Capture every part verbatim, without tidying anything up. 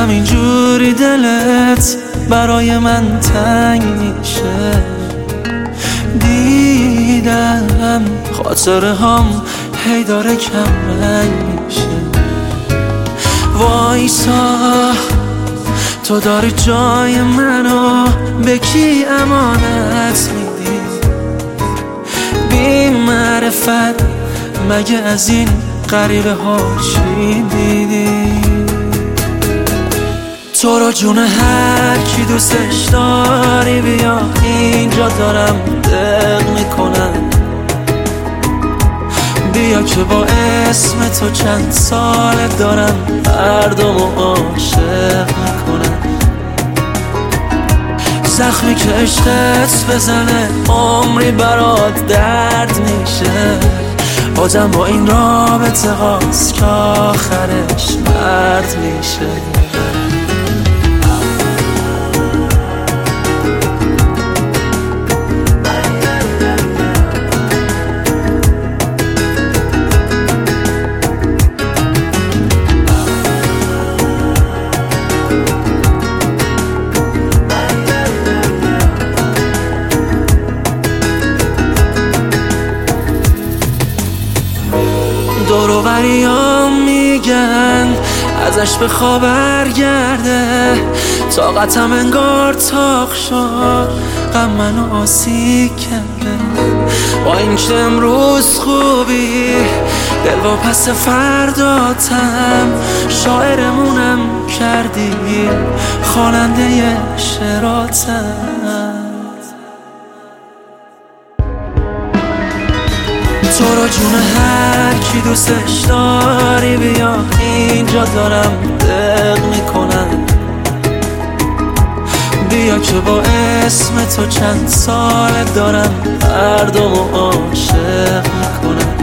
همینجوری دلت برای من تنگ میشه. دیدم خاطره هم هی داره کم رنگ میشه. وایسا تو داری جای منو به کی امانت میدی؟ بی معرفت مگه از این غریبه ها چی دیدی؟ تو رو جون هر کی دوستش داری بیا اینجا دارم دق میکنم. بیا که با اسم تو چند ساله دارم مردمو عاشق میکنم. زخمی که عشقت بزنه عمری برات درد میشه. بازم با این رابطه هاست که آخرش مرد میشه. دوروبریام میگن ازش به خواب برگرده. طاقتم انگار تاق شد غم منو آسیب کرده. با اینکه امروز خوبی دل و پس فرداتم شاعرمونم کردی خواننده شعراتم. تو رو جون هر کی دوستش داری بیا اینجا دارم دق میکنم. بیا که با اسم تو چند ساله دارم مردمو عاشق میکنم.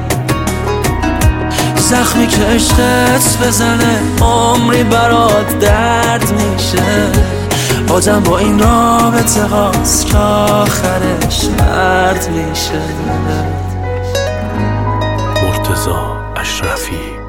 زخمی که عشقت بزنه عمری برات درد میشه. بازم با این رابطه هاست که آخرش مرد میشه. مرتضی اشرفی